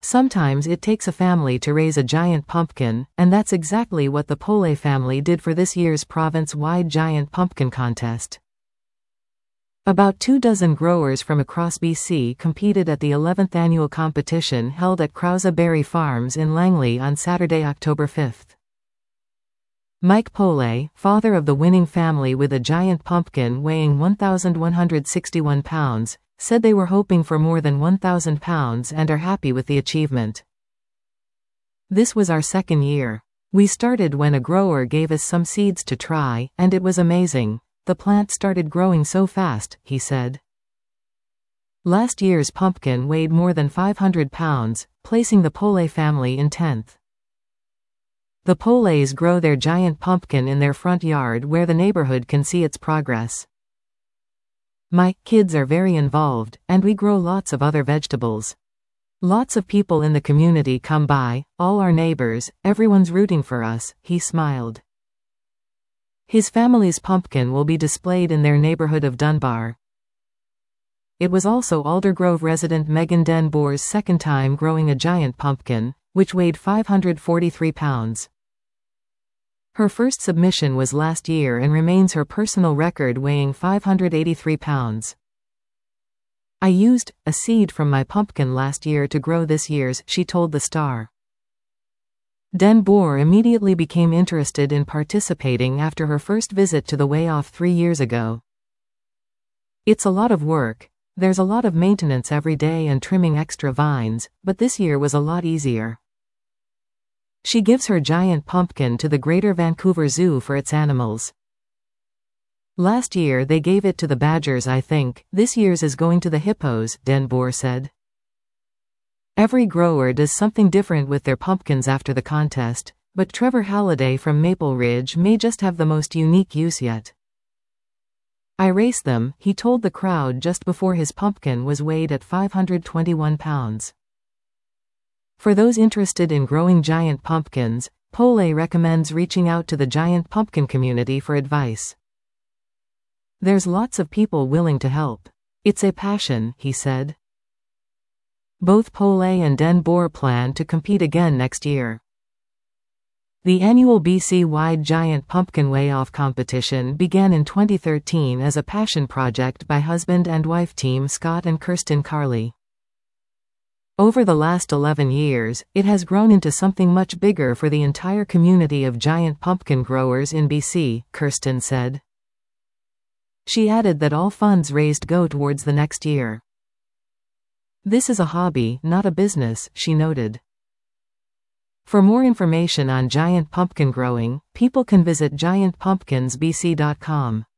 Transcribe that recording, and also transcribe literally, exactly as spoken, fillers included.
Sometimes it takes a family to raise a giant pumpkin, and that's exactly what the Pole family did for this year's province-wide giant pumpkin contest. About two dozen growers from across B C competed at the eleventh annual competition held at Krause Berry Farms in Langley on Saturday, October fifth. Mike Pole, father of the winning family with a giant pumpkin weighing one thousand one hundred sixty-one pounds, said they were hoping for more than one thousand pounds and are happy with the achievement. This was our second year. We started when a grower gave us some seeds to try, and it was amazing. The plant started growing so fast, he said. Last year's pumpkin weighed more than five hundred pounds, placing the Pole family in tenth. The Poles grow their giant pumpkin in their front yard where the neighborhood can see its progress. My kids are very involved, and we grow lots of other vegetables. Lots of people in the community come by, all our neighbors, everyone's rooting for us, he smiled. His family's pumpkin will be displayed in their neighborhood of Dunbar. It was also Aldergrove resident Megan Den Boer's second time growing a giant pumpkin, which weighed five hundred forty-three pounds. Her first submission was last year and remains her personal record, weighing five hundred eighty-three pounds. I used a seed from my pumpkin last year to grow this year's, she told the Star. Den Boer immediately became interested in participating after her first visit to the weigh-off three years ago. It's a lot of work. There's a lot of maintenance every day and trimming extra vines, but this year was a lot easier. She gives her giant pumpkin to the Greater Vancouver Zoo for its animals. Last year they gave it to the badgers, I think. This year's is going to the hippos, Den Boer said. Every grower does something different with their pumpkins after the contest, but Trevor Halliday from Maple Ridge may just have the most unique use yet. I race them, he told the crowd just before his pumpkin was weighed at five hundred twenty-one pounds. For those interested in growing giant pumpkins, Pole recommends reaching out to the giant pumpkin community for advice. There's lots of people willing to help. It's a passion, he said. Both Pole and Den Boer plan to compete again next year. The annual B C-wide Giant Pumpkin Weigh-Off competition began in twenty thirteen as a passion project by husband and wife team Scott and Kirsten Carley. Over the last eleven years, it has grown into something much bigger for the entire community of giant pumpkin growers in B C, Kirsten said. She added that all funds raised go towards the next year. This is a hobby, not a business, she noted. For more information on giant pumpkin growing, people can visit giant pumpkins b c dot com.